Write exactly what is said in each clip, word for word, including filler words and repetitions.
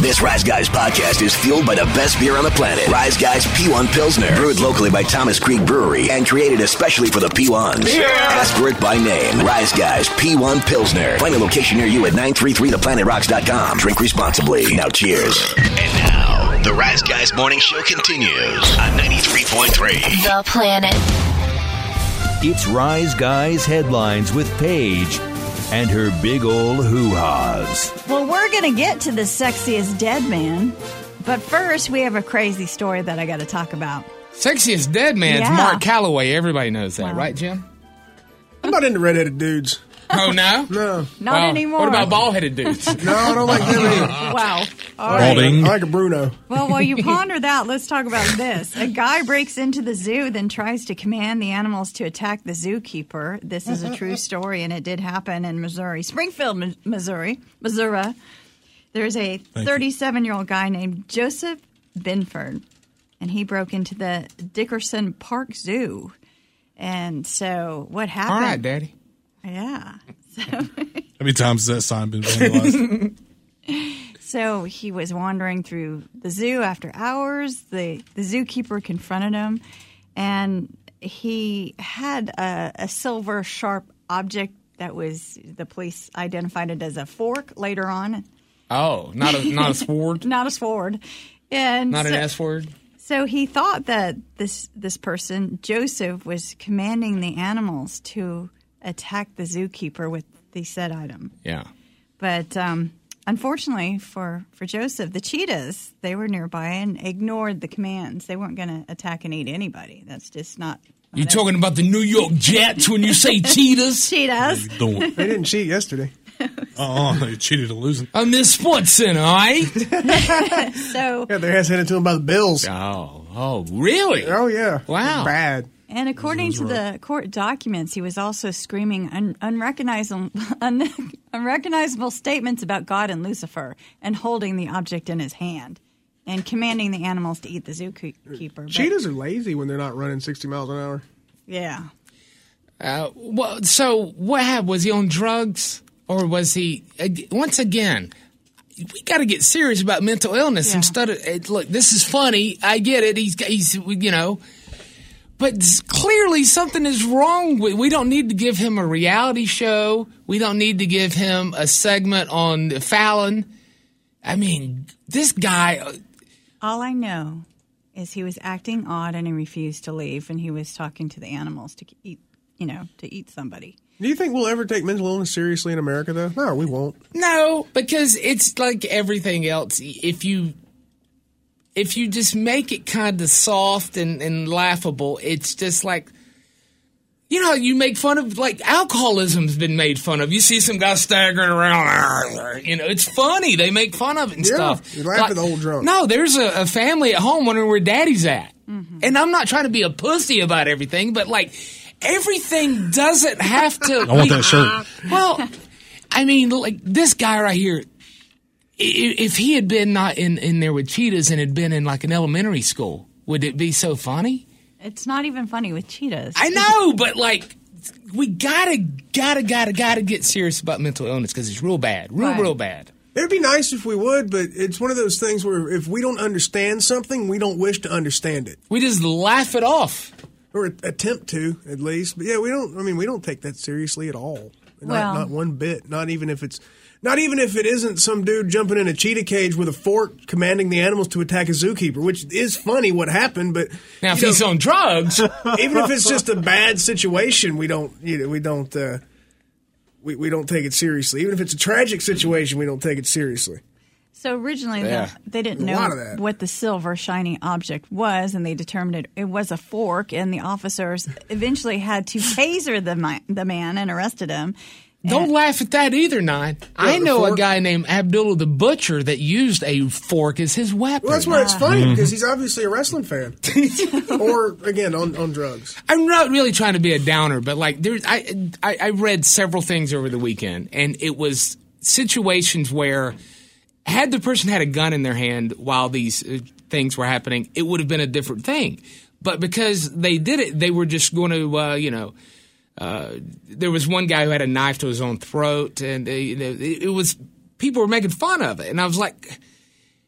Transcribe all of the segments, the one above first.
This Rise Guys podcast is fueled by the best beer on the planet. Rise Guys P one Pilsner. Brewed locally by Thomas Creek Brewery and created especially for the P ones. Yeah. Ask for it by name. Rise Guys P one Pilsner. Find a location near you at nine three three the planet rocks dot com. Drink responsibly. Now cheers. And now, the Rise Guys morning show continues on ninety-three point three. The Planet. It's Rise Guys headlines with Paige and her big old hoo-has. Well, we're going to get to the sexiest dead man. But first, we have a crazy story that I got to talk about. Sexiest dead man is Yeah. Mark Calloway. Everybody knows that, Wow. right, Jim? I'm not into redheaded dudes. Oh, no? No. Not Well, anymore. What about bald-headed dudes? No, I don't like them either. Wow. All I right. like- I like a Bruno. Well, while you ponder that, let's talk about this. A guy breaks into the zoo, then tries to command the animals to attack the zookeeper. This is a true story, and it did happen in Missouri. Springfield, Mi- Missouri. Missouri. There's a thirty-seven-year-old guy named Joseph Binford, and he broke into the Dickerson Park Zoo. And so what happened? All right, Daddy. Yeah. So, How many times has that sign been vandalized? so he was wandering through the zoo after hours. The, the zookeeper confronted him, and he had a, a silver sharp object that was, the police identified it as a fork later on. Oh, not a not a sword? Not a sword. And Not so, an S word? So he thought that this this person, Joseph, was commanding the animals to attack the zookeeper with the said item. Yeah. But um, unfortunately for, for Joseph, the cheetahs, they were nearby and ignored the commands. They weren't going to attack and eat anybody. That's just not... not You it. talking about the New York Jets when you say cheetahs? Cheetahs. Don't. They didn't cheat yesterday. Oh, they cheated to losing. On this Sports Center, all right? So, Yeah, their ass handed to them by the Bills. Oh, oh, really? Oh, yeah. Wow. Bad. and according to the court documents, he was also screaming un- unrecognizable, un- unrecognizable statements about God and Lucifer and holding the object in his hand and commanding the animals to eat the zookeeper. But- Cheetahs are lazy when they're not running sixty miles an hour. Yeah. Uh, well, so what happened? Was he on drugs? Or was he, once again, we got to get serious about mental illness Yeah. instead of, look, this is funny. I get it. He's, he's, you know, but clearly something is wrong with, we don't need to give him a reality show. We don't need to give him a segment on Fallon. I mean, this guy. All I know is he was acting odd and he refused to leave, and he was talking to the animals to eat, you know, to eat somebody. Do you think we'll ever take mental illness seriously in America, though? No, we won't. No, because it's like everything else. If you if you just make it kind of soft and, and laughable, it's just like, you know, you make fun of, like, alcoholism's been made fun of. You see some guy staggering around, you know, it's funny. They make fun of it and Yeah, stuff. you laugh Like, at the old drunk. No, there's a, a family at home wondering where daddy's at. Mm-hmm. And I'm not trying to be a pussy about everything, but, like, everything doesn't have to. I want that shirt. Well, I mean, like this guy right here, i- if he had been not in, in there with cheetahs and had been in like an elementary school, would it be so funny? It's not even funny with cheetahs. I know, but like, we gotta, gotta, gotta, gotta get serious about mental illness because it's real bad, real, Right. real bad. It'd be nice if we would, but it's one of those things where if we don't understand something, we don't wish to understand it. We just laugh it off. Or attempt to, at least. But yeah, we don't, I mean, we don't take that seriously at all. Not, Well- not one bit. Not even if it's, not even if it isn't some dude jumping in a cheetah cage with a fork commanding the animals to attack a zookeeper, which is funny what happened, but. Now, if you he's know, on drugs, even if it's just a bad situation, we don't, you know, we don't, uh, we, we don't take it seriously. Even if it's a tragic situation, we don't take it seriously. So originally, Yeah. the, they didn't A lot of know that. what the silver shiny object was, and they determined it, it was a fork. And the officers eventually had to taser the mi- the man and arrested him. don't laugh at that either, Nine. I the know a fork? guy named Abdullah the Butcher that used a fork as his weapon. Well, that's why it's funny, because he's obviously a wrestling fan. Or, again, on, on drugs. I'm not really trying to be a downer, but like there's, I, I I read several things over the weekend, and it was situations where had the person had a gun in their hand while these uh, things were happening, it would have been a different thing. But because they did it, they were just going to, uh, you know, uh, there was one guy who had a knife to his own throat, and uh, you know, it, it was people were making fun of it, and I was like,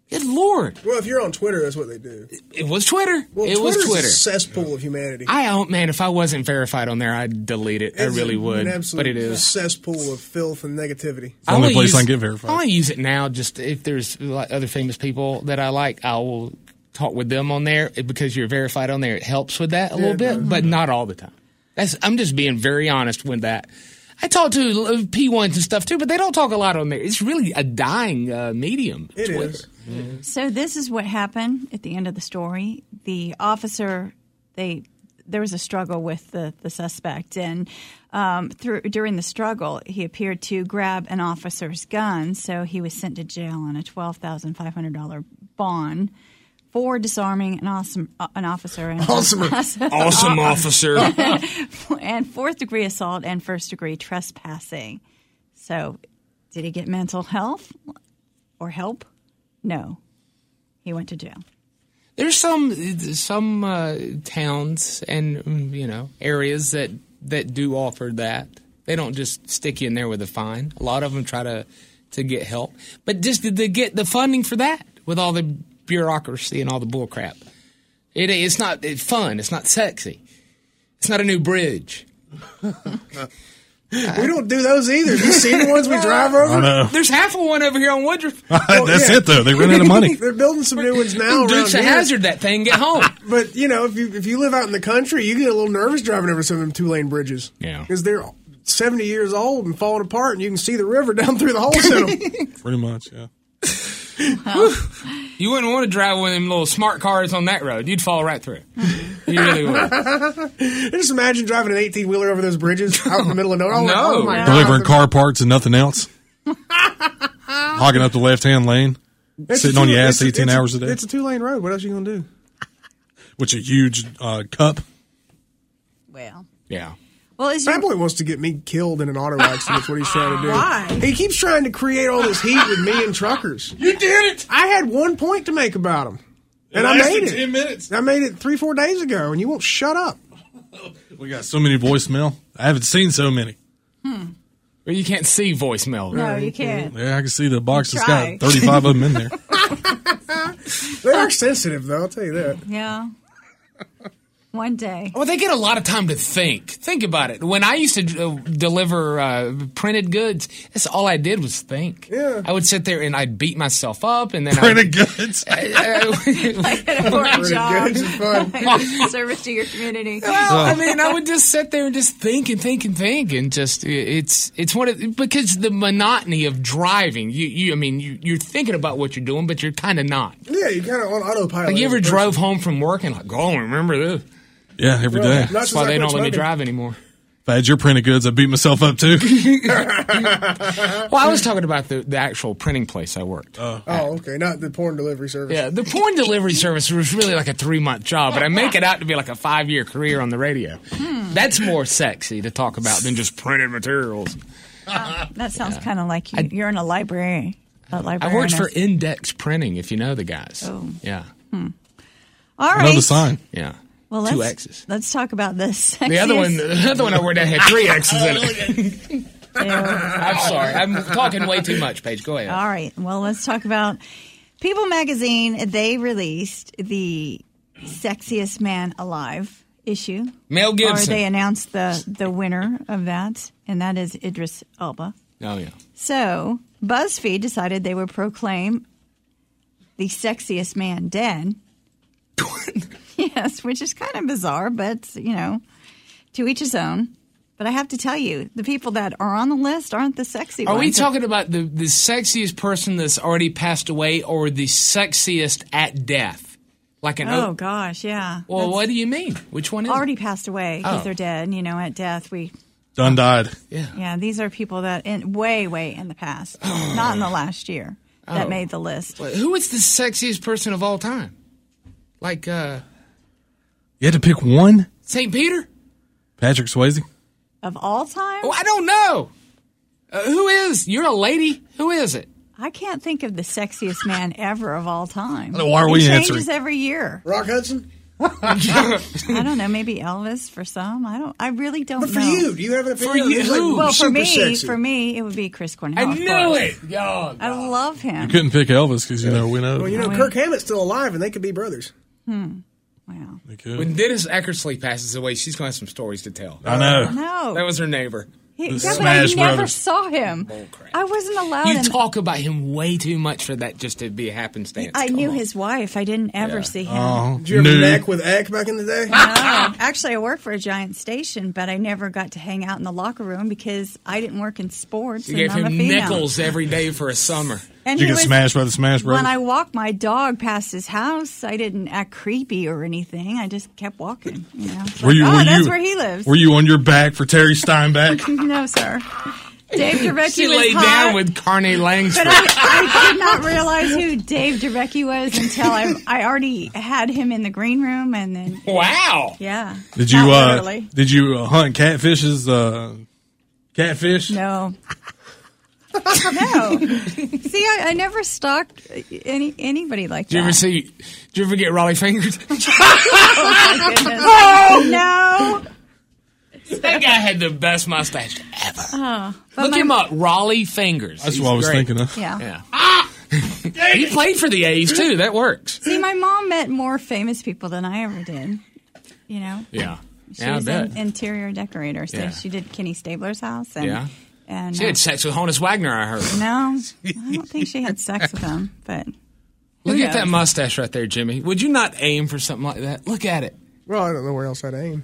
Good Lord. Well, if you're on Twitter, that's what they do. It was Twitter. Well, it Twitter's was Twitter. a cesspool of humanity. I don't, man, if I wasn't verified on there, I'd delete it. It's I really would. An absolute But it is. cesspool of filth and negativity. the only only place use, I can get verified. I only use it now just if there's like other famous people that I like, I will talk with them on there. Because you're verified on there, it helps with that a little bit, but not all the time. That's I'm just being very honest with that. I talk to P ones and stuff too, but they don't talk a lot on there. It's really a dying uh, medium. It Twitter. is. So this is what happened at the end of the story. The officer, they there was a struggle with the, the suspect, and um, through, during the struggle, he appeared to grab an officer's gun, so he was sent to jail on a twelve thousand five hundred dollars bond for disarming an awesome uh, an officer and Awesome. Awesome officer. and fourth degree assault and first degree trespassing. So, did he get mental health or help? No, he went to jail. There's some some uh, towns and mm, you know areas that, that do offer that. They don't just stick you in there with a fine. A lot of them try to, to get help, but just to, to get the funding for that with all the bureaucracy and all the bull crap. It it's not it's fun. It's not sexy. It's not a new bridge. We don't do those either. You see the ones we drive over? I know. There's half of one over here on Woodruff. That's yeah. it, though. They ran out of money. They're building some new ones now around Dukes of here. Hazzard that thing. Get home. But, you know, if you if you live out in the country, you get a little nervous driving over some of them two-lane bridges. Yeah. Because they're seventy years old and falling apart, and you can see the river down through the holes in them. Pretty much, yeah. You wouldn't want to drive one of them little smart cars on that road. You'd fall right through. You really would. Just imagine driving an eighteen-wheeler over those bridges out in the middle of nowhere. Oh, No. oh my No. God. Delivering car parts and nothing else. Hogging up the left-hand lane. It's sitting a on two- your ass it's a- eighteen it's hours a day. It's a two-lane road. What else are you going to do? Which a huge uh, cup. Well, Yeah. well, is your Fat Boy wants to get me killed in an auto accident. That's what he's trying to do. Why? He keeps trying to create all this heat with me and truckers. You did it! I had one point to make about him. And I made it. ten minutes. I made it three, four days ago, and you won't shut up. We got so many voicemail. I haven't seen so many. Or you can't see voicemail. no, you can't. Yeah, I can see the box that's Try. got thirty-five of them in there. They are sensitive, though, I'll tell you that. Yeah. One day. Well, they get a lot of time to think. Think about it. When I used to uh, deliver uh, printed goods, that's all I did was think. Yeah. I would sit there and I'd beat myself up, and then Printed goods. I, I, Like an important Pretty job. good. It's fun. Service to your community. well, I mean, I would just sit there and just think and think and think, and just it's it's one of because the monotony of driving. You you I mean you you're thinking about what you're doing, but you're kind of not. Yeah, you kind of on autopilot. Like you ever as a drove person. home from work and like, oh, remember this? Yeah, every Well, day. not That's since why I they quit don't let me smoking. drive anymore. If I had your printed goods, I'd beat myself up too. Well, I was talking about the, the actual printing place I worked. Oh, okay, not the porn delivery service. Yeah, the porn delivery service was really like a three month job, but I make it out to be like a five year career on the radio. That's more sexy to talk about than just printed materials. That sounds kind of like you, you're in a library. A I librarian worked for is- Index Printing, if you know the guys. Oh. Yeah, All I right. know the sign. yeah. Well, let's, Two X's. Let's talk about this. The other one, the other one I worked at had three X's in it. I'm sorry, I'm talking way too much. Paige, go ahead. All right. Well, let's talk about People Magazine. They released the Sexiest Man Alive issue. Mel Or Gibson. they announced the, the winner of that, and that is Idris Elba. Oh yeah. So BuzzFeed decided they would proclaim the sexiest man dead. Yes, which is kind of bizarre, but, you know, to each his own. But I have to tell you, the people that are on the list aren't the sexy Are ones. we talking about the, the sexiest person that's already passed away, or the sexiest at death? Like an Oh, o- gosh, yeah. well, That's what do you mean? Which one is already it? passed away because Oh. they're dead. You know, at death, we... Done died. Yeah. Yeah, these are people that in way, way in the past, not in the last year, that Oh. made the list. Wait, who is the sexiest person of all time? Like uh, You had to pick one? Saint Peter? Patrick Swayze? Of all time? Oh, I don't know. Uh, who is? You're a lady. Who is it? I can't think of the sexiest man ever of all time. Why are It we changes answering? every year. Rock Hudson? I don't know. Maybe Elvis for some. I don't. I really don't But for know. you, do you have an opinion? For you. He's, like, Well, for super me, sexy. for me, it would be Chris Cornell. I of knew course. it. Oh, I love him. You couldn't pick Elvis because, you know, we know. Well, you know, Oh, Kirk Hammett's still alive, and they could be brothers. Wow. They could. when Dennis Eckersley passes away, she's going to have some stories to tell. I know. No. That was her neighbor. He, The yeah, but Smash I never Brothers. saw him. Bullcrap. I wasn't allowed. You in- talk about him way too much for that just to be a happenstance. I Come knew on. his wife. I didn't ever Yeah. see him. Oh, Did you ever nude. neck with Eck back in the day? No. Actually, I worked for a giant station, but I never got to hang out in the locker room because I didn't work in sports. You and gave I'm a him female. nickels every day for a summer. And Did you he get was- smashed by the Smash Brothers? When I walked my dog past his house, I didn't act creepy or anything. I just kept walking. You know, It's Were like, you? oh, were that's you, where he lives. Were you on your back for Terry Steinbeck? No, sir. Dave DeRecchi She was laid hot, down with Carney Langsford. but I, I did not realize who Dave DeRecchi was until I I already had him in the green room, and then Wow. yeah. Did you? Not Uh, literally. did you uh, hunt catfishes? Uh, catfish? No. No. See, I, I never stalked any anybody like Did you that. ever see? Did you ever get Raleigh fingered? Oh, my goodness. No. That guy had the best mustache ever. Oh, but Look my- him up, Raleigh Fingers. That's He's what I was great. thinking of. Yeah. Yeah. He played for the A's too. That works. See, my mom met more famous people than I ever did. You know? Yeah. She Yeah, I was bet. an interior decorator, so Yeah. she did Kenny Stabler's house. And, Yeah. And, She uh, had sex with Honus Wagner, I heard. no, I don't think she had sex with him, but Look who at that knows? mustache right there, Jimmy. Would you not aim for something like that? Look at it. Well, I don't know where else I'd aim.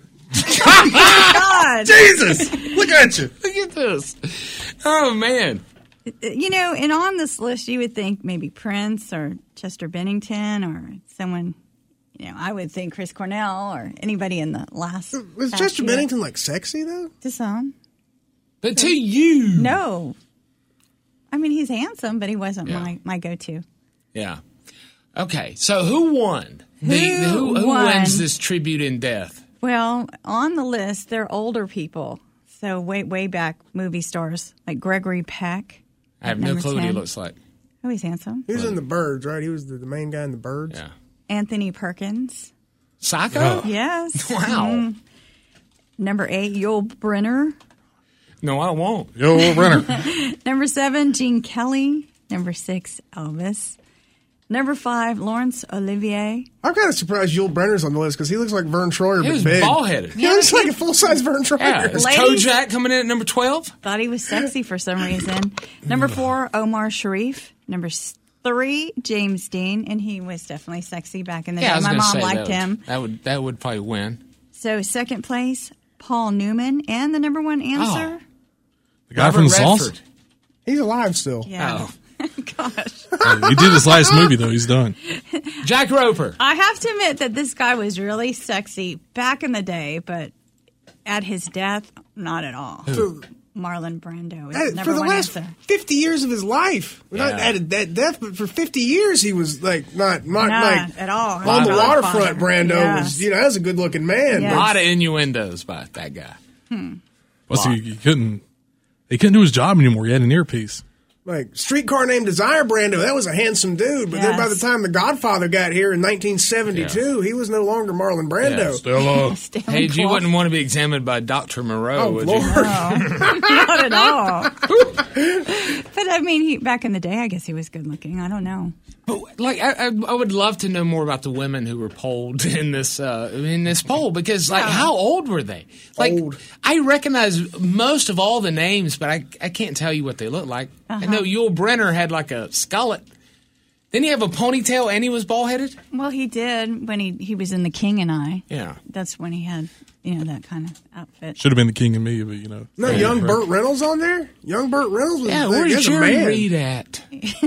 God. Jesus! Look at you. Look at this. Oh, man. You know, and on this list, you would think maybe Prince or Chester Bennington or someone, you know, I would think Chris Cornell or anybody in the last. Was past Chester year. Bennington, like, sexy, though? To some. But to you. No. I mean, he's handsome, but he wasn't Yeah. my, my go-to. Yeah. Okay, so who won? The, Who who who won? wins this tribute in death? Well, on the list, they're older people. So way, way back movie stars like Gregory Peck. I have no Number clue what he ten. looks like. Oh, he's handsome. He was in The Birds, right? He was the, the main guy in The Birds. Yeah. Anthony Perkins. Psycho? Yes. Wow. Mhm. Number eight, Yul Brynner. No, I won't. Yo, Renner. Number seven, Gene Kelly. Number six, Elvis. Number five, Laurence Olivier. I'm kind of surprised Yul Brenner's on the list because he looks like Vern Troyer, He but was big. bald-headed. He looks like a full-size Vern Troyer. Yeah. Is Ladies? Kojak coming in at number twelve? Thought he was sexy for some reason. Number four, Omar Sharif. Number s- three, James Dean, and he was definitely sexy back in the Yeah, I day. was My going to mom say liked that would, him. That would that would probably win. So second place, Paul Newman, and the number one answer. The guy from the Sauce? Redford. He's alive still. Yeah. Oh. Gosh. Yeah, he did his last movie, though. He's done. Jack Roper. I have to admit that this guy was really sexy back in the day, but at his death, not at all. So, Marlon Brando is that- the for number the one last answer. fifty years of his life, not Yeah. at that death, but for fifty years he was like not not Not like at all. on the Godfather. waterfront. Brando Yes. was, you know, that's a good-looking man. Yes. A but- lot of innuendos by that guy. Plus, he, he couldn't. He couldn't do his job anymore. He had an earpiece. Like Streetcar Named Desire, Brando, that was a handsome dude. But then by the Yes. time The Godfather got here in nineteen seventy-two, he was no longer Marlon Brando. Stella. Stanley Hey, you Clark. wouldn't want to be examined by Doctor Moreau, Oh, would Lord. you? Not at all. But I mean, he, back in the day, I guess he was good looking. I don't know. But, like, I, I, I would love to know more about the women who were polled in this uh, in this poll because, like, how old were they? Like, Old. I recognize most of all the names, but I I can't tell you what they look like. I know Yul Brynner had like a skullet. Didn't he have a ponytail and he was bald headed? Well, he did when he, he was in The King and I. Yeah. That's when he had, you know, that kind of outfit. Should have been the king and me, but you know. No, young Burt Reynolds on there? Young Burt Reynolds was Yeah, there. where's He's a Jerry man. Reed at?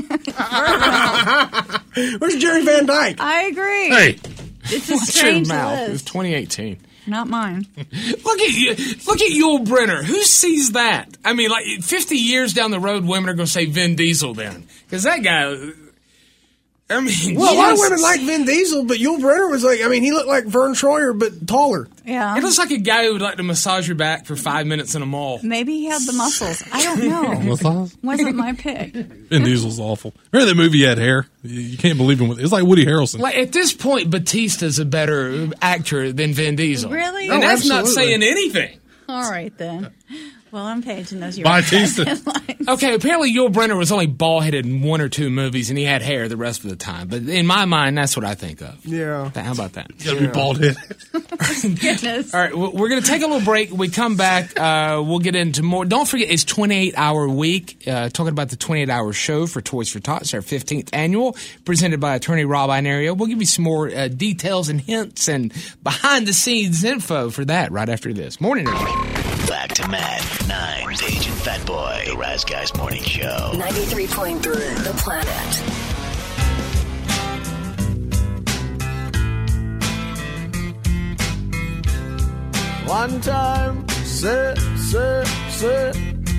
Where's Jerry Van Dyke? I agree. Hey, It's a Watch your strange mouth. It was list. twenty eighteen. Not mine. Look at you! Look at Yul Brynner. Who sees that? I mean, like fifty years down the road, women are going to say Vin Diesel then, because that guy. I mean, Well, a lot of Jesus. women like Vin Diesel, but Yul Brynner was like, I mean, he looked like Vern Troyer, but taller. Yeah. It looks like a guy who would like to massage your back for five minutes in a mall. Maybe he had the muscles. I don't know. Massage? Wasn't my pick. Vin Diesel's awful. Remember that movie he had hair? You, you can't believe him. It's like Woody Harrelson. Like at this point, Batista's a better actor than Vin Diesel. Really? And Oh, that's not absolutely. saying anything. All right, then. Well, I'm Paige, and those are your Batista. headlines. Okay, apparently Yul Brynner was only bald-headed in one or two movies, and he had hair the rest of the time. But in my mind, that's what I think of. Yeah. How about that? You gotta be bald headed. Goodness. All right, we're going to take a little break. We come back. Uh, we'll get into more. Don't forget, it's twenty-eight hour week. Uh, talking about the twenty-eight hour show for Toys for Tots, our fifteenth annual, presented by attorney Rob Inario. We'll give you some more uh, details and hints and behind-the-scenes info for that right after this. Morning, everybody. Back to Matt, nine, Paige and Fat Boy, the Rise Guys Morning Show. ninety-three point three The Planet. One time, sit, sit, sit.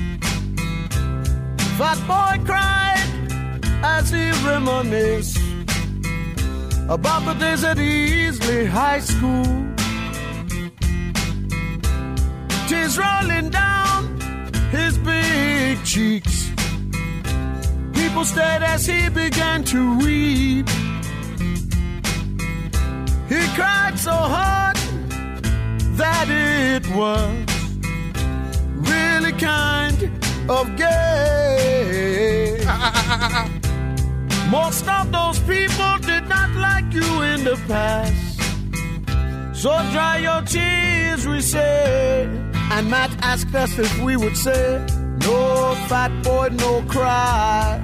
Fat boy cried as he reminisced about the days at Easley High School. Tears rolling down his big cheeks. People stared as he began to weep. He cried so hard that it was really kind of gay. Most of those people did not like you in the past. So dry your tears, we say. And Matt asked us if we would say, no fat boy, no cry.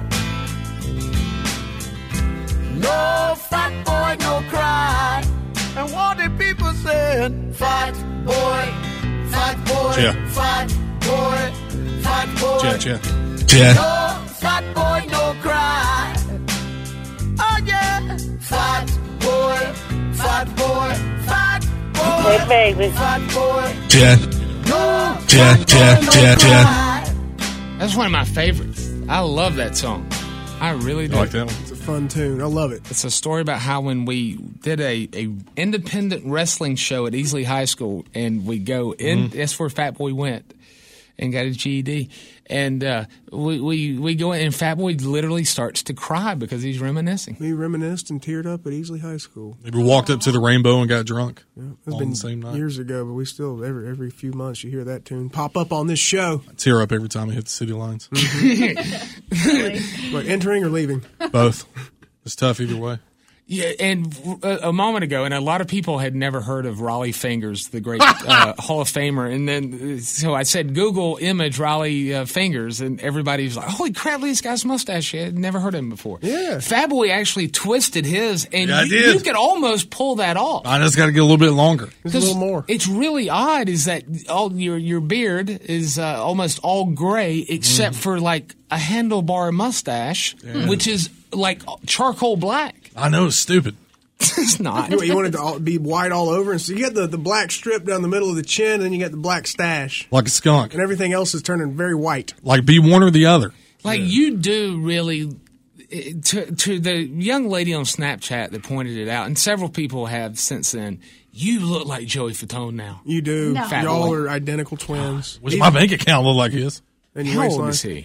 No fat boy, no cry. And what did people say? Fat boy, fat boy, Yeah. fat boy, fat boy. Yeah, yeah. Yeah. No fat boy, no cry. Oh yeah, fat boy, fat boy, fat boy, Hey, baby. fat boy. Yeah. No Yeah, fat yeah, boy, no yeah, yeah. cry. That's one of my favorites. I love that song. I really do. I like that one. It's a fun tune. I love it. It's a story about how when we did a, a independent wrestling show at Easley High School, and we go in. Mm-hmm. That's where Fat Boy went and got his G E D, and uh, we, we we go in, and Fat Boy literally starts to cry because he's reminiscing. We reminisced and teared up at Easley High School. Maybe walked up to the rainbow and got drunk. Yeah, it's All been the same night. years ago, but we still every every few months you hear that tune pop up on this show. Tear up every time I hit the city lines. Like entering or leaving. Both. It's tough either way. Yeah, and a, a moment ago, and a lot of people had never heard of Raleigh Fingers, the great uh, Hall of Famer. And then, uh, so I said, Google image Raleigh uh, Fingers, and everybody was like, holy crap, this guy's mustache. I had never heard of him before. Yeah. Fat Boy actually twisted his, and Yeah, I you, did. you could almost pull that off. I just got to get a little bit longer. Just a little more. It's really odd is that all your your beard is uh, almost all gray except for like a handlebar mustache, which is like charcoal black. I know it's stupid. It's not. You, you want it to all, be white all over, and so you get the, the black strip down the middle of the chin, and then you get the black stash, Like a skunk. and everything else is turning very white. Like be one or the other. Like you do really. eh, To to the young lady on Snapchat that pointed it out, and several people have since then. You look like Joey Fatone now. You do. No. Fat Y'all boy. are identical twins. Which my bank account look like his. And your How old waistline. is he?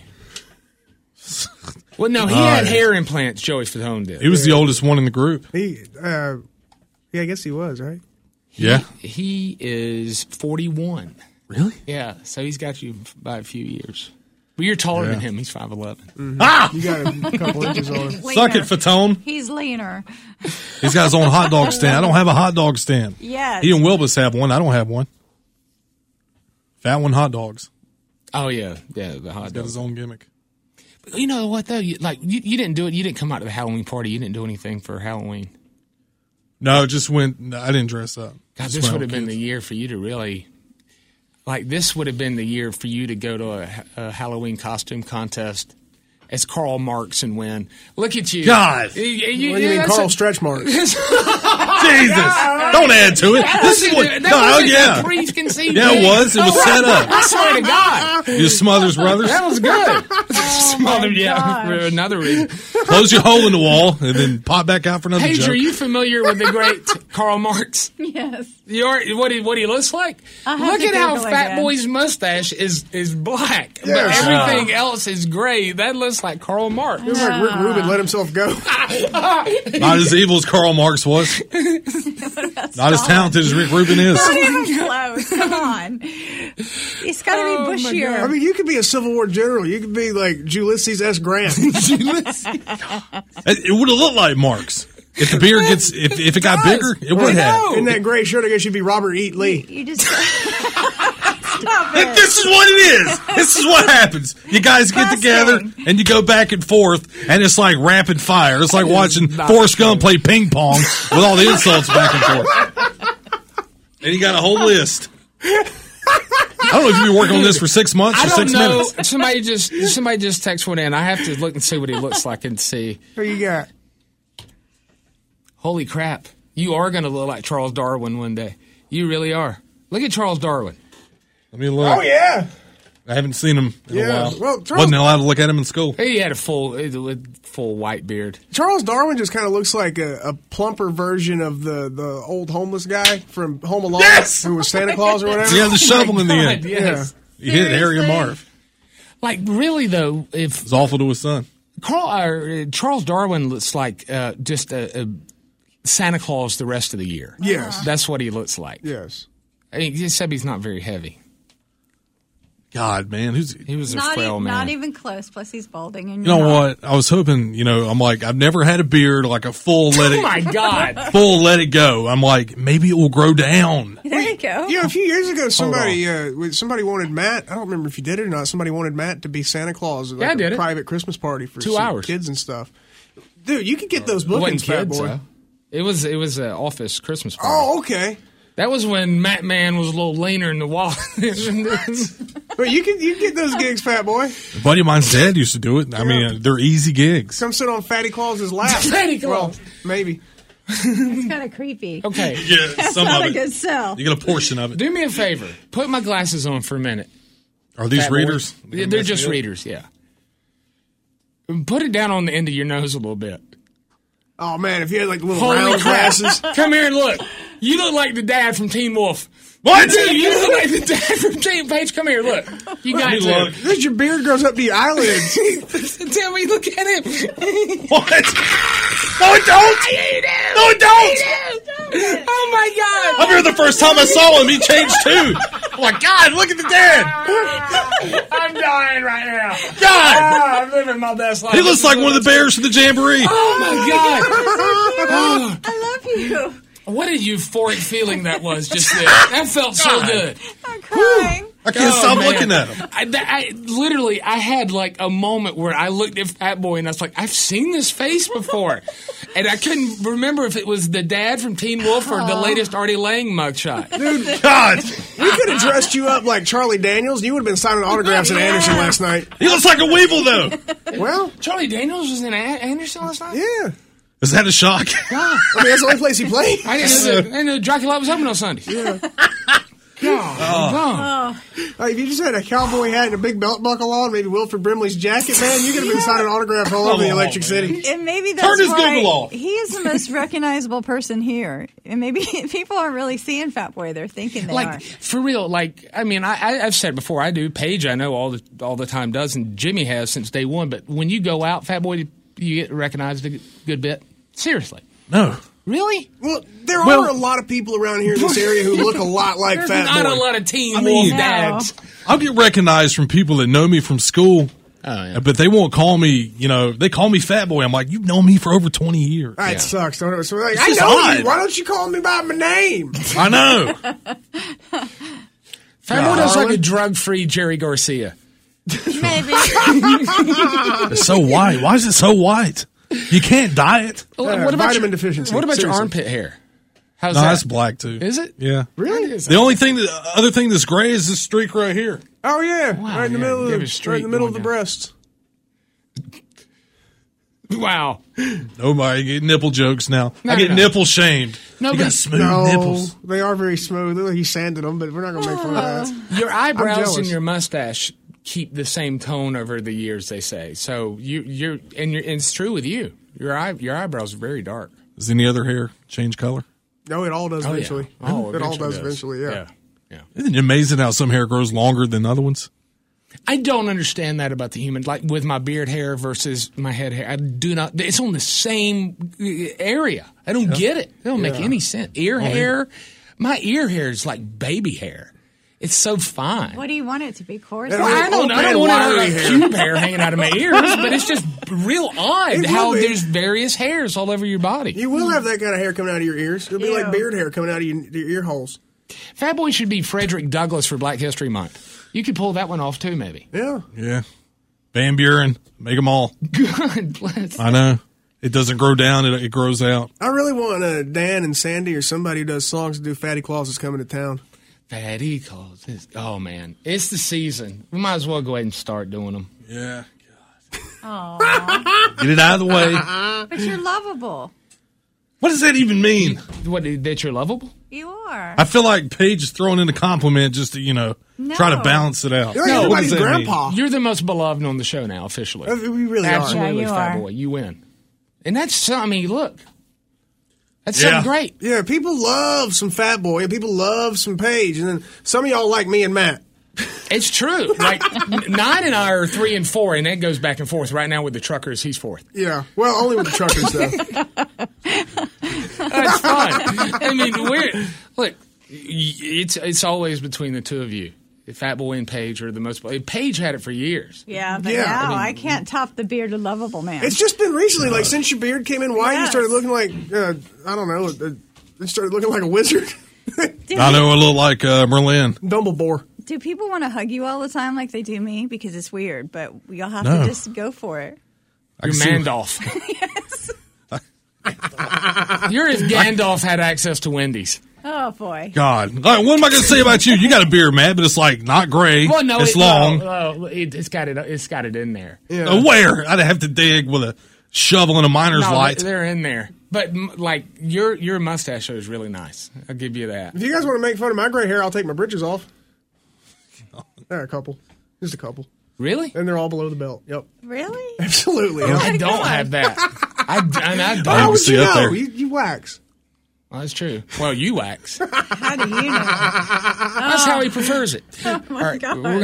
Well, no, he Uh, had hair implants. Joey Fatone did. He was the oldest one in the group. He, uh, yeah, I guess he was, right? Yeah. He is forty-one. Really? Yeah, so he's got you by a few years. But you're taller Yeah. than him. He's five eleven. Ah! You got a couple inches on him. Suck it, Fatone. He's leaner. He's got his own hot dog stand. I don't have a hot dog stand. Yes. He and Wilbus have one. I don't have one. Fat one hot dogs. Oh yeah, yeah, the hot Got dog. his own gimmick. You know what though? You, like you, you didn't do it. You didn't come out to the Halloween party. You didn't do anything for Halloween. No, just went. No, I didn't dress up. God, Just this went would with have been kids. the year for you to really. Like this would have been the year for you to go to a, a Halloween costume contest as Karl Marx and win. Look at you. God. You, you, What do you mean, that's Carl a- Stretch Marks? Jesus. Don't add to it. This is what. That No, oh, wasn't yeah. a preconceived Yeah, it thing. was. It was Oh, set up. I swear to God. You Smothers Brothers. That was good. Smothered, yeah, gosh. for another reason. Close your hole in the wall and then pop back out for another Paige, joke. are you familiar with the great Karl Marx? Yes. You are, what he what he looks like? I'll have Look to at how Google Fat again. Boy's mustache is is black, Yes. but everything else is gray. That looks like Karl Marx. It was like Rick Rubin let himself go. Not as evil as Karl Marx was. Not as talented as Rick Rubin is. Not even close. Come on. He's got to Oh, be my bushier. I mean, you could be a Civil War general. You could be like Ulysses S. Grant. It would have looked like Marx. If the beard gets, if, if it got bigger, it would have. In that gray shirt, I guess you'd be Robert Eat Lee. You just stop it. This is what it is. This is what happens. You guys get Busting. together and you go back and forth, and it's like rapid fire. It's like watching Not Forrest true. Gump play ping pong with all the insults back and forth. And you got a whole list. I don't know if you've been working on this for six months or I don't six know. minutes. Somebody just somebody just text one in. I have to look and see what he looks like and see. Who you got? Holy crap! You are going to look like Charles Darwin one day. You really are. Look at Charles Darwin. Let me look. Oh, yeah. I haven't seen him in Yeah. a while. Well, Charles- Wasn't allowed to look at him in school. He had a full full white beard. Charles Darwin just kind of looks like a, a plumper version of the, the old homeless guy from Home Alone, Yes! who was Santa Claus or whatever. He had the shovel in the God, end. yes. He hit Harry and Marv. Like really though, if It's awful to his son. Carl, uh, Charles Darwin looks like uh, just a, a Santa Claus the rest of the year. Yes. That's what he looks like. Yes. I mean, except he's not very heavy. God, man, who's He was a Not, frail e- man. not even close. Plus, he's balding. And You know you're not. what? I was hoping, you know, I'm like, I've never had a beard, like a full let Oh it, my God! full let it go. I'm like, maybe it will grow down. There you go. You know, a few years ago, somebody uh, somebody wanted Matt. I don't remember if you did it or not. Somebody wanted Matt to be Santa Claus at like Yeah, I did a it. private Christmas party for Two some hours. kids and stuff. Dude, you could get those It wasn't bookings, Fat kids, Boy. though. It was it was an office Christmas party. Oh, okay. That was when Matt Man was a little leaner in the wall. But you can you can get those gigs, Fat Boy. A buddy of mine's dad used to do it. I mean, they're easy gigs. Come sit on Fatty Claus's lap. Fatty Claus. Well, maybe. It's kind of creepy. Okay, Yeah, That's some not of a it. good sell. You get a portion of it. do me a favor. Put my glasses on for a minute. Are these Fat boy. readers? Yeah, they're just readers, yeah. Put it down on the end of your nose a little bit. Oh man, if you had like little Holy round crap. glasses. Come here and look. You look like the dad from Teen Wolf. What? You do. You look like the dad from Teen Page. Come here, look. You got me to. look. Dude, your beard grows up to your eyelids. Tell me, look at him. What? No, it don't. No, it don't. Oh my God. I'm here the first time I saw him. He changed too. I'm like, God, look at the dad. I'm dying right now. God. Ah, I'm living my best life. He looks like one of the bears from the Jamboree. Oh my God. I love you. What a euphoric feeling that was just there. That felt so God. good. I'm crying. I can't Oh, stop man. looking at him. I, that, I literally, I had like a moment where I looked at Fat Boy and I was like, I've seen this face before, and I couldn't remember if it was the dad from Teen Wolf or the latest Artie Lang mugshot. God. We could have dressed you up like Charlie Daniels. You would have been signing autographs at Anderson last night. He looks like a weevil, though. Well, Charlie Daniels was in A- Anderson last night. yeah. Is that a shock? I mean, that's the only place he played. I didn't know, that, I didn't know Dracula was open on Sundays. Yeah. God, Like, if you just had a cowboy hat and a big belt buckle on, maybe Wilford Brimley's jacket, man, you could have been signing autographs all over the on, Electric man. City. And maybe that's Turn his why Google off. he is the most recognizable person here. And maybe people aren't really seeing Fat Boy; they're thinking they like are. for real. Like I mean, I, I, I've said before, I do. Paige, I know all the all the time does, and Jimmy has since day one. But when you go out, Fat Boy, you get recognized a good bit. Seriously, No. really? Well, there Well- are a lot of people around here in this area who look a lot like There's Fat not Boy. a lot of Teen I Wolf mean- dads. I'll get recognized from people that know me from school, Oh, yeah. but they won't call me, you know, they call me Fat Boy. I'm like, you've known me for over twenty years. That Yeah. sucks. Don't it? So like, It's I just know odd. you. Why don't you call me by my name? I know. Fat Boy does like a Harlan? drug-free Jerry Garcia. Maybe. It's so white. Why is it so white? You can't dye it. What, Uh, what about vitamin your, deficiency. What about your Seriously. armpit hair? How's No, that? that's black too. Is it? Yeah. Really? The only thing, that, other thing that's gray is this streak right here. Oh yeah, Wow, right in the yeah, middle give of a the, streak right in the middle of going the down. breast. Wow. Nobody get nipple jokes now. No, I get no. nipple shamed. No, you but- got smooth No, nipples. they are very smooth. He sanded them, but we're not going to make fun of that. Your eyebrows jealous. and your mustache keep the same tone over the years, they say. So you, you're, and, you're, and it's true with you. Your eye, your eyebrows are very dark. Does any other hair change color? No, it all does Oh, yeah. eventually. Oh, it all eventually does eventually, yeah. yeah. Yeah. Isn't it amazing how some hair grows longer than other ones? I don't understand that about the human, like with my beard hair versus my head hair. I do not. It's on the same area. I don't get it. It don't make Yeah. any sense. Ear hair, my ear hair is like baby hair. It's so fine. What do you want it to be, coarse? Yeah, Well, I don't know. I don't Old want man to wiry have hair. cube hair hanging out of my ears, but it's just real odd It how will be. there's various hairs all over your body. You will have that kind of hair coming out of your ears. It'll be Ew. like beard hair coming out of your, your ear holes. Fat Boy should be Frederick Douglass for Black History Month. You could pull that one off too, maybe. Yeah. Yeah. Van Buren, make them all. God bless. I know. It doesn't grow down, it, it grows out. I really want uh, Dan and Sandy or somebody who does songs to do Fatty Claus is coming to town. Fatty calls. This. Oh man, it's the season. We might as well go ahead and start doing them. Yeah. Aw. Get it out of the way. But you're lovable. What does that even mean? What? That you're lovable? You are. I feel like Paige is throwing in a compliment just to, you know, No. try to balance it out. You're like No, What everybody's does that mean? grandpa. You're the most beloved on the show now, officially. Uh, We really are. Absolutely, Yeah, you Fat are. Boy. You win. And that's, so- I mean, look. That's Yeah. something great. Yeah, people love some Fat Boy and people love some Paige. And then some of y'all like me and Matt. It's true. Like, Nine and I are three and four, and that goes back and forth. Right now with the truckers, he's fourth. Yeah. Well, only with the truckers, though. That's fun. I mean, we're, look, it's it's always between the two of you. Fat Boy and Paige are the most. Paige had it for years. Yeah, but Yeah, now I I, mean- can't top the bearded lovable man. It's just been recently, like since your beard came in white, you Yes. started looking like, uh, I don't know, uh, you started looking like a wizard. I know I look like uh, Merlin. Dumbledore. Do people want to hug you all the time like they do me? Because it's weird, but you'll have No. to just go for it. You're can see- Mandolph. You're if Gandalf had access to Wendy's. Oh, boy. God. All right, what am I going to say about you? You got a beard, Matt, but it's like not gray. Well, no, it's it, long. no, no, it, it's got it. It's got it in there. Yeah. Uh, where? I'd have to dig with a shovel and a miner's No, light. they're in there. But m- like your your mustache is really nice. I'll give you that. If you guys want to make fun of my gray hair, I'll take my britches off. There, a couple. Just a couple. Really? And they're all below the belt. Yep. Really? Absolutely. I Yep. don't have that. I, and I don't. How would see you up know? there. You, you wax. Well, that's true. Well, you wax. How do you know? That's how he prefers it. Oh, my All right, God. we're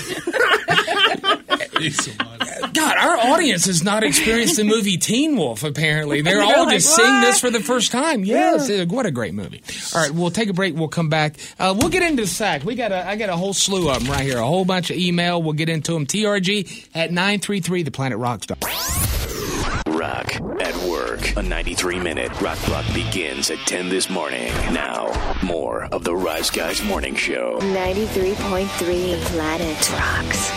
gonna- God, our audience has not experienced the movie Teen Wolf, apparently. They're all like, just seeing "What?" this for the first time. Yes, uh, what a great movie. All right, we'll take a break. We'll come back. Uh, we'll get into the sack. We got a, I got a whole slew of them right here, a whole bunch of email. We'll get into them. T R G at nine three three, the Planet Rock Star. Rock at work. A ninety-three minute rock block begins at ten this morning. Now, more of the Rise Guys Morning Show. ninety-three point three Planet Rocks.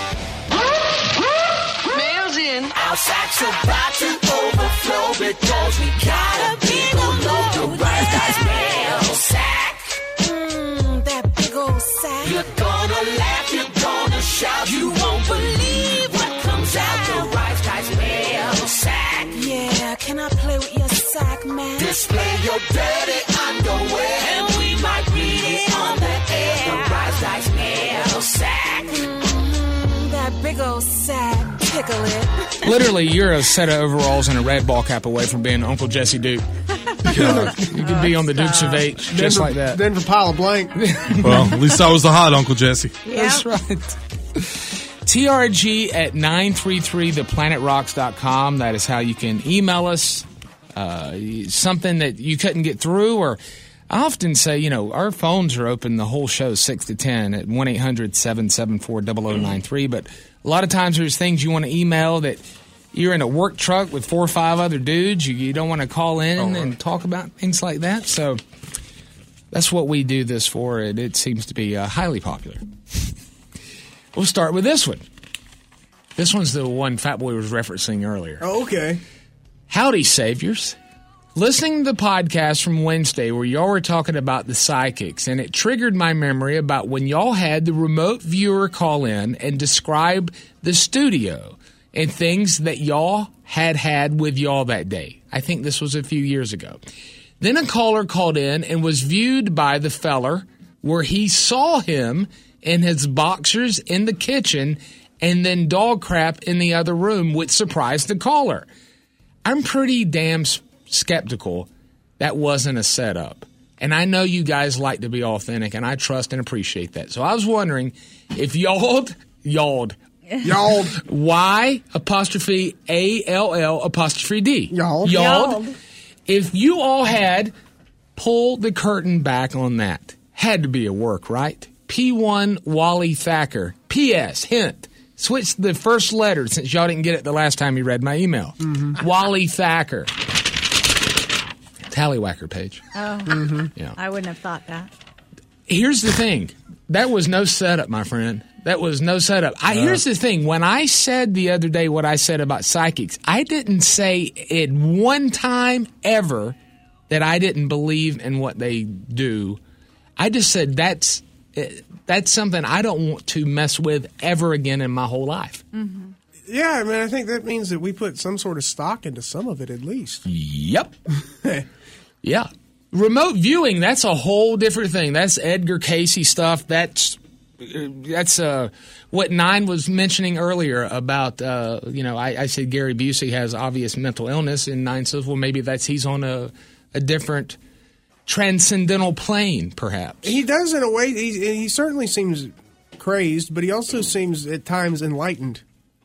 Mail's in. Outside so about to overflow because we got a big old load to Rise Guys mail sack. Mmm, that big old sack. You're gonna laugh, you're gonna shout, you won't believe what comes out the Rise Guys mail sack. Yeah, can I play with your sack, man? Display your dirty underwear and we might read it on the air. The Rise Guys mail sack. Mmm, that big old sack. Tickle it. Literally, you're a set of overalls and a red ball cap away from being Uncle Jesse Duke. God. You could be on the Dukes of H, just Denver, like that. Denver pile of blank. Well, at least I was the hot Uncle Jesse. That's right. T R G at nine three three the planet rocks dot com. That is how you can email us. Uh, something that you couldn't get through, or I often say, you know, our phones are open the whole show six to ten at one eight hundred seven seven four zero zero nine three. But a lot of times there's things you want to email that you're in a work truck with four or five other dudes. You, you don't want to call in and talk about things like that. So that's what we do this for. It, it seems to be uh, highly popular. We'll start with this one. This one's the one Fat Boy was referencing earlier. Oh, okay. Howdy, Saviors. Listening to the podcast from Wednesday where y'all were talking about the psychics, and it triggered my memory about when y'all had the remote viewer call in and describe the studio and things that y'all had had with y'all that day. I think this was a few years ago. Then a caller called in and was viewed by the feller where he saw him in his boxers in the kitchen and then dog crap in the other room, which surprised the caller. I'm pretty damn skeptical that wasn't a setup. And I know you guys like to be authentic, and I trust and appreciate that. So I was wondering if y'all'd, y'all'd, Y'all'd. Y apostrophe A L L apostrophe D. Y'all'd. Y'all'd. If you all had pulled the curtain back on that, had to be a work, right? P one Wally Thacker. P S. Hint. Switch the first letter since y'all didn't get it the last time you read my email. Mm-hmm. Wally Thacker. Tallywhacker page. Oh, Mm-hmm. Yeah. I wouldn't have thought that. Here's the thing. That was no setup, my friend. That was no setup. I, uh, here's the thing. When I said the other day what I said about psychics, I didn't say it one time ever that I didn't believe in what they do. I just said that's that's something I don't want to mess with ever again in my whole life. Mm-hmm. Yeah, I mean, I think that means that we put some sort of stock into some of it at least. Yep. Yeah. Remote viewing, that's a whole different thing. That's Edgar Casey stuff. That's that's uh, what Nine was mentioning earlier about, uh, you know, I, I said Gary Busey has obvious mental illness, and Nine says, well, maybe that's he's on a, a different transcendental plane, perhaps. He does in a way. He, he certainly seems crazed, but he also seems at times enlightened.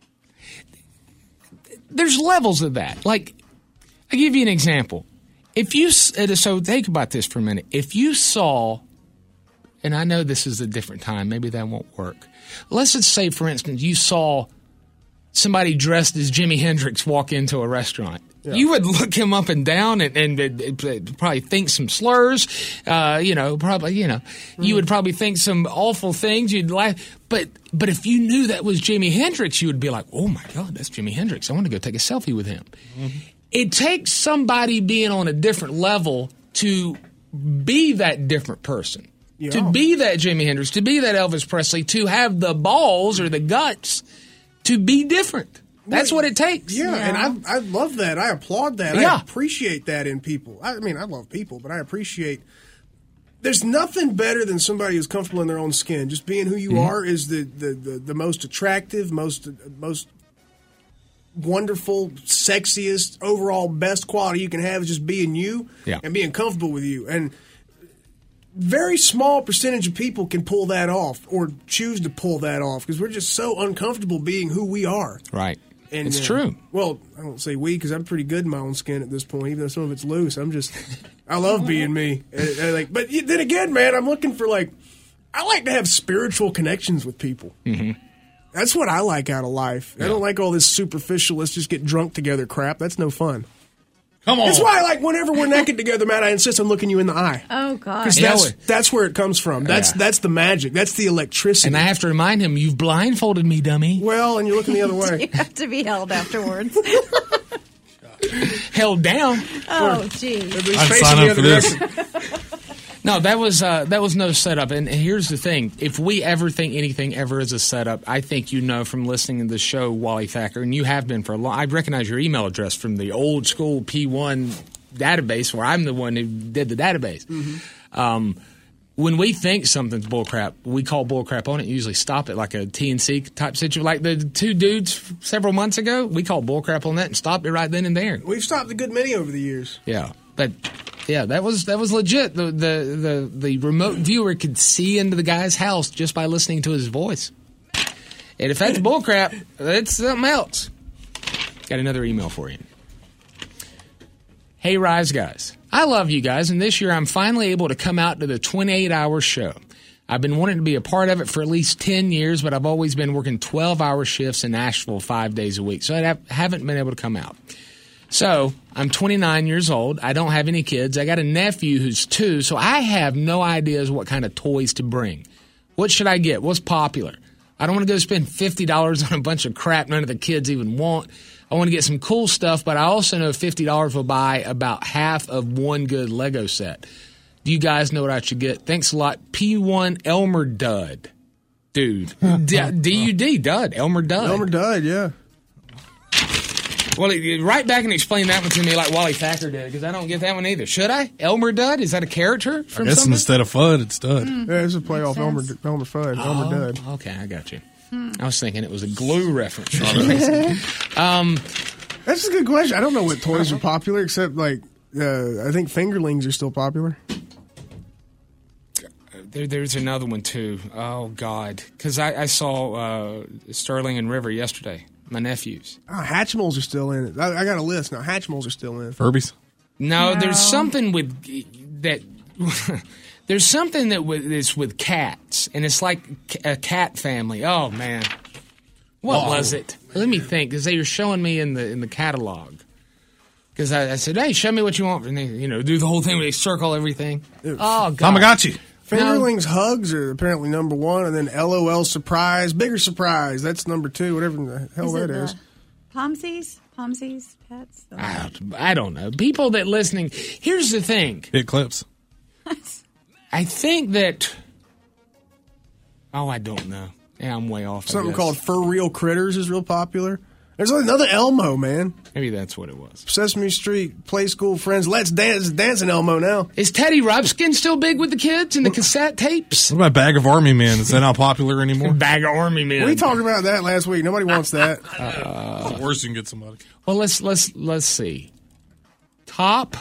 There's levels of that. Like, I'll give you an example. If you so think about this for a minute. If you saw, and I know this is a different time, maybe that won't work. Let's just say, for instance, you saw somebody dressed as Jimi Hendrix walk into a restaurant. Yeah. You would look him up and down and, and, and probably think some slurs. Uh, you know, probably you know, mm-hmm. you would probably think some awful things. You'd laugh, but but if you knew that was Jimi Hendrix, you would be like, oh my God, that's Jimi Hendrix. I want to go take a selfie with him. Mm-hmm. It takes somebody being on a different level to be that different person, yeah. to be that Jimi Hendrix, to be that Elvis Presley, to have the balls or the guts to be different. That's well, what it takes. Yeah, yeah. and I I love that. I applaud that. Yeah. I appreciate that in people. I mean, I love people, but I appreciate. There's nothing better than somebody who's comfortable in their own skin. Just being who you mm-hmm. are is the, the, the, the most attractive, most most. wonderful, sexiest, overall best quality you can have is just being you yeah. and being comfortable with you. And very small percentage of people can pull that off or choose to pull that off because we're just so uncomfortable being who we are. Right. And, it's uh, true. Well, I don't say we because I'm pretty good in my own skin at this point, even though some of it's loose. I'm just, I love being me. And, and like, but then again, man, I'm looking for like, I like to have spiritual connections with people. Mm-hmm. That's what I like out of life. Yeah. I don't like all this superficial, let's just get drunk together crap. That's no fun. Come on. That's why I like whenever we're naked together, Matt, I insist on looking you in the eye. Oh, God. Because that's, that's where it comes from. That's yeah. that's the magic. That's the electricity. And I have to remind him, you've blindfolded me, dummy. Well, and you're looking the other way. You have to be held afterwards. Held down. Oh, geez. I'd sign up for this. No, that was uh, that was no setup. And here's the thing: if we ever think anything ever is a setup, I think you know from listening to the show, Wally Thacker, and you have been for a long. I recognize your email address from the old school P one database, where I'm the one who did the database. Mm-hmm. Um, when we think something's bullcrap, we call bullcrap on it. And usually stop it, like a T N C type situation, like the two dudes several months ago. We called bullcrap on that and stopped it right then and there. We've stopped a good many over the years. Yeah, but. Yeah, that was that was legit. The, the the the remote viewer could see into the guy's house just by listening to his voice. And if that's bullcrap, that's something else. Got another email for you. Hey, Rise Guys. I love you guys, and this year I'm finally able to come out to the twenty-eight hour show. I've been wanting to be a part of it for at least ten years, but I've always been working twelve hour shifts in Nashville five days a week, so I haven't been able to come out. So, I'm twenty-nine years old. I don't have any kids. I got a nephew who's two, so I have no ideas what kind of toys to bring. What should I get? What's popular? I don't want to go spend fifty dollars on a bunch of crap none of the kids even want. I want to get some cool stuff, but I also know fifty dollars will buy about half of one good Lego set. Do you guys know what I should get? Thanks a lot. P one Elmer Dud. Dude. D U D, Dud. Elmer Dud. Elmer Dud, yeah. Well, write back and explain that one to me like Wally Thacker did, because I don't get that one either. Should I? Elmer Dud? Is that a character from I guess something? instead of Fudd, it's Dud. Mm. Yeah, it's a play off Elmer, Elmer Fudd, Oh, Elmer Dud. Okay, I got you. Hmm. I was thinking it was a glue reference. um, That's a good question. I don't know what toys are popular, except like uh, I think fingerlings are still popular. There, there's another one too. Oh God, because I, I saw uh, Sterling and River yesterday. My nephews. Oh, Hatchimals are still in it. I, I got a list now. Hatchimals are still in it. Furbies? No, No. there's something with that. There's something that with, is with cats, and it's like a cat family. Oh man, what Oh. was it? Let me think, because they were showing me in the in the catalog. Because I, I said, "Hey, show me what you want," and they, you know, do the whole thing where they circle everything. Oh God, Tamagotchi. Fingerlings hugs are apparently number one, and then LOL surprise, bigger surprise. That's number two. Whatever the hell Is it that is. the Pomsies? Pomsies pets? The- I don't, I don't know. People that listening. Here's the thing. Hit clips. I think that. Oh, I don't know. Yeah, I'm way off. I Something guess. called Fur Real Critters is real popular. There's another Elmo, man. Maybe that's what it was. Sesame Street, Play School Friends. Let's dance, dancing Elmo now. Is Teddy Ruxpin still big with the kids and the cassette tapes? What about Bag of Army Men? Is that not popular anymore? Bag of Army Men. We talked about that last week. Nobody wants that. Uh, It's the worst you can get somebody. well, let's let's let's see. Top.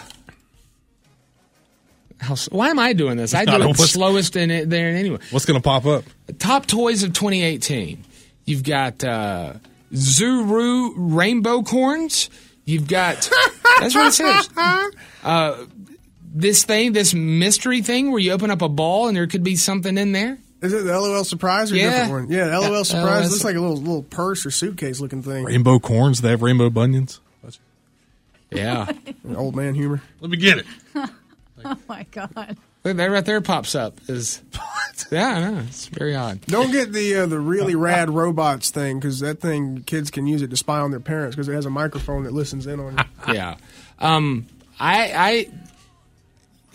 How, why am I doing this? I I do don't it know. slowest in it there anyway. What's going to pop up? Top toys of twenty eighteen. You've got uh, Zuru rainbow corns. You've got. That's what it says. Uh, this thing, this mystery thing, where you open up a ball and there could be something in there. Is it the LOL surprise or Yeah. a different one? Yeah, LOL Uh, surprise LOL looks like a little little purse or suitcase looking thing. Rainbow corns. They have rainbow bunions. Yeah. Old man humor. Let me get it. Oh my God. Look, that right there pops up. Is yeah, I know. It's very odd. Don't get the uh, the really rad robots thing, because that thing, kids can use it to spy on their parents because it has a microphone that listens in on you. Yeah. Um, I I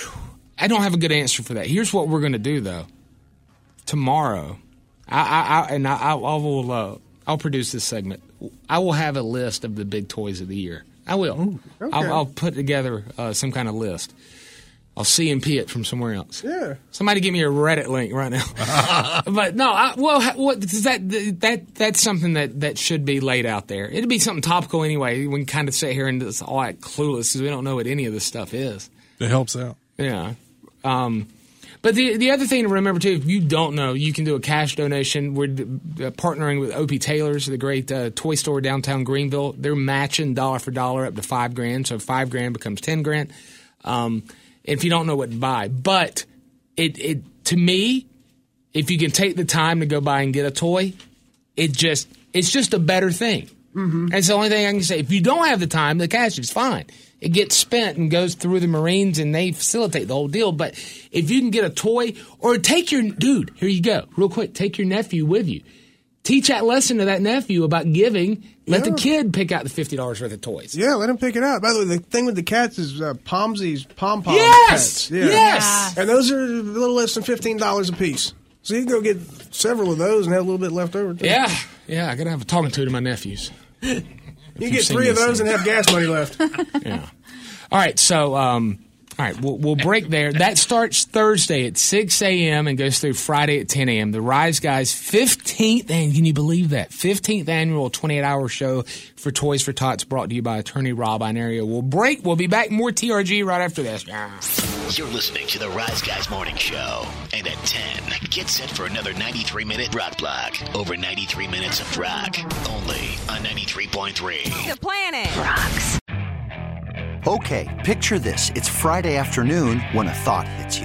I don't have a good answer for that. Here's what we're going to do though. Tomorrow, I, I, I and I, I will uh, I'll produce this segment. I will have a list of the big toys of the year. I will. Ooh, okay. I'll, I'll put together uh, some kind of list. I'll C and P it from somewhere else. Yeah. Somebody give me a Reddit link right now. But no, I, well, what is that? That that's something that, that should be laid out there. It'd be something topical anyway. We can kind of sit here and just all act clueless because we don't know what any of this stuff is. It helps out. Yeah. Um, but the the other thing to remember too, if you don't know, you can do a cash donation. We're uh, partnering with O P Taylor's, the great uh, toy store downtown Greenville. They're matching dollar for dollar up to five grand, so five grand becomes ten grand. Um, if you don't know what to buy, but it it to me, if you can take the time to go buy and get a toy, it just it's just a better thing. Mm-hmm. That's the only thing I can say. If you don't have the time, the cash is fine. It gets spent and goes through the Marines, and they facilitate the whole deal. But if you can get a toy, or take your dude, here you go, real quick, take your nephew with you. Teach that lesson to that nephew about giving. Let Yeah. the kid pick out the fifty dollars worth of toys. Yeah, let him pick it out. By the way, the thing with the cats is uh, Pomsies, pom pom Yes! pets. Yeah. Yes! And those are a little less than fifteen dollars a piece. So you can go get several of those and have a little bit left over. Too. Yeah, yeah, I got to have a talking to to my nephews. You you've get seen three of this those thing. and have gas money left. Yeah. All right, so um, all right, we'll, we'll break there. That starts Thursday at six a.m. and goes through Friday at ten a.m. The Rise Guys fifteenth, and can you believe that? fifteenth annual twenty-eight hour show for Toys for Tots, brought to you by attorney Rob Inario. We'll break. We'll be back. More T R G right after this. You're listening to the Rise Guys Morning Show. And at ten, get set for another ninety-three minute rock block. Over ninety-three minutes of rock. Only on ninety-three point three. The Planet Rocks. Okay, picture this. It's Friday afternoon when a thought hits you.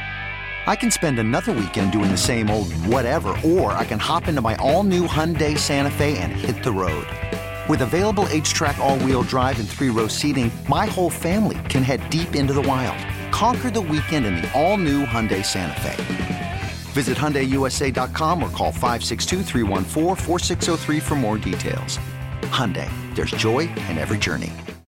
I can spend another weekend doing the same old whatever, or I can hop into my all-new Hyundai Santa Fe and hit the road. With available H-Track all-wheel drive and three-row seating, my whole family can head deep into the wild. Conquer the weekend in the all-new Hyundai Santa Fe. Visit Hyundai U S A dot com or call five six two, three one four, four six zero three for more details. Hyundai, there's joy in every journey.